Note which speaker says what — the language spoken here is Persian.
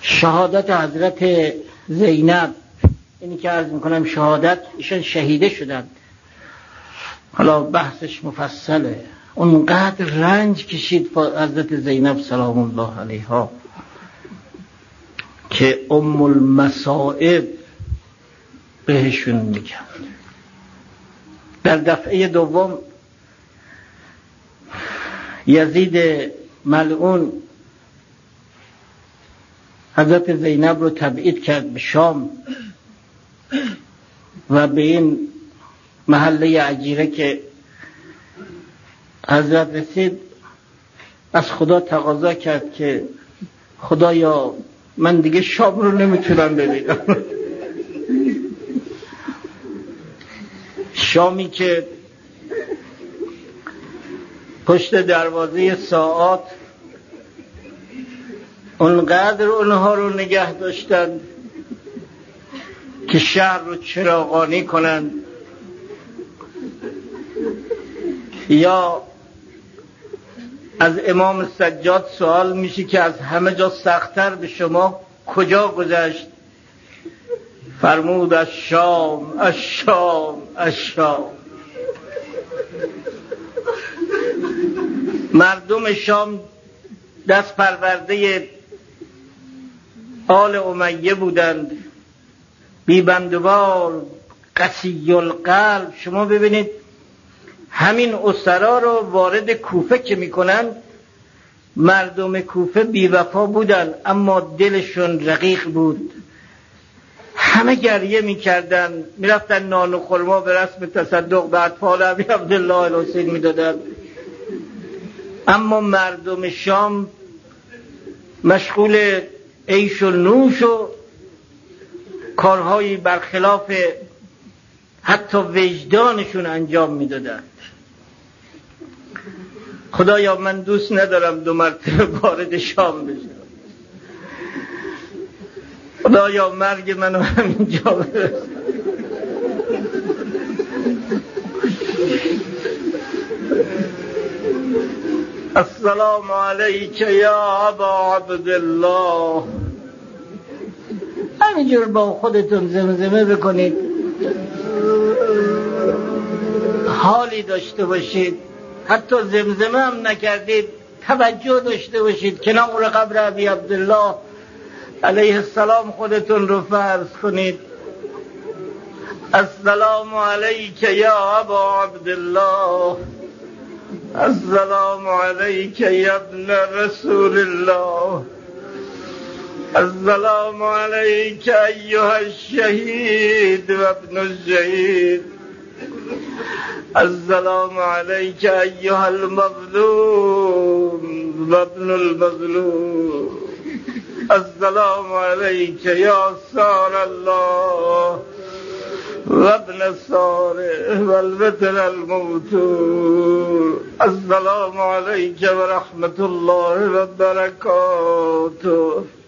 Speaker 1: شهادت حضرت زینب، اینی که عرض میکنم شهادت، ایشان شهیده شدند. حالا بحثش مفصله. اونقدر رنج کشید حضرت زینب سلام الله علیها که ام المصائب بهشون میگن. در دفعه دوم یزید ملعون حضرت زینب رو تبعید کرد به شام و به این محله عجیره که حضرت رسید از خدا تقاضا کرد که خدایا من دیگه شام رو نمیتونم ببینم. شامی که پشت دروازه ساعات اونقدر اونها رو نگه داشتن که شهر رو چراغانی کنند، یا از امام سجاد سوال میشه که از همه جا سخت‌تر به شما کجا گذشت؟ فرمود از شام، از شام، از شام. مردم شام دست پرورده آل امیه بودند، بیبندوار، قسی القلب. شما ببینید همین اسرا رو وارد کوفه که میکنن، مردم کوفه بیوفا بودن اما دلشون رقیق بود، همه گریه میکردن، میرفتن نان و خرما به رسم تصدق به اطفال ابی عبدالله الحسین میدادن. اما مردم شام مشغول عیش و نوش و کارهایی برخلاف حتی وجدانشون انجام میدادن. خدایا من دوست ندارم 2 مرتبه وارد شام بشم. خدایا مرگ منو همینجا برس. السلام علیک یا ابا عبدالله. همینجور با خودتون زمزمه بکنید، حالی داشته باشید. حتی زمزمه هم نکردید، توجه داشته باشید. کنار قبر ابی عبدالله علیه السلام خودتون رو فرض کنید. السلام علیک یا ابا عبدالله، السلام علیک یا ابن رسول الله، السلام علیک ایها الشهید و ابن الشهید، السلام علیک ایها المظلوم و ابن المظلوم، السلام علیک یا سار الله و ابن ساره و البتر الموتور، السلام علیک و رحمت الله و برکاته.